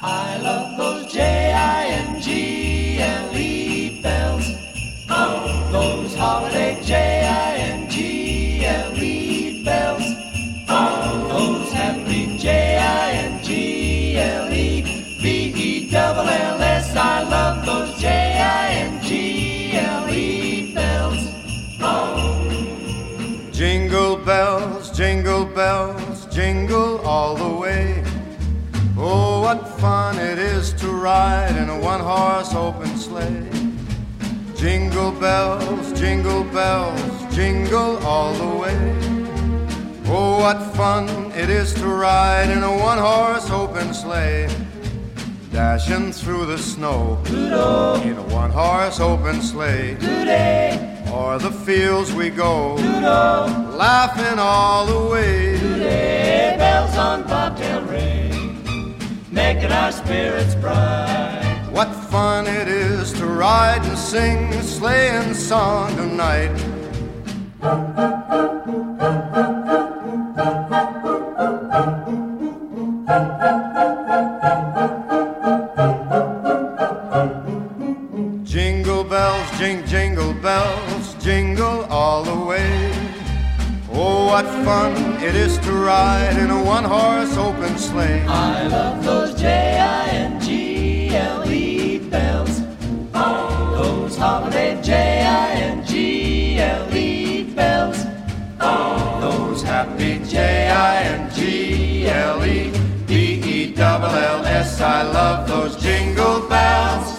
I love those Jingle bells. Oh, those holiday Jingle bells. Oh, those happy Jingle bells. I love those Jingle bells. Oh. Jingle bells, jingle all the way. Oh, what fun it is to ride in a one-horse open sleigh. Jingle bells, jingle all the way. Oh, what fun it is to ride in a one-horse open sleigh. Dashing through the snow Doodle. in a one-horse open sleigh. Today, O'er the fields we go, doodle, laughing all the way. today, bells on bobtail ring, making our spirits bright. What fun it is to ride and sing a sleighing song tonight. Jingle bells, jingle bells, jingle all the way. Oh, what fun it is to ride in a one-horse open sleigh. I love those Jingle bells. Oh, those holiday Jingle bells. Oh, those happy Jingle bells. I love those jingle bells.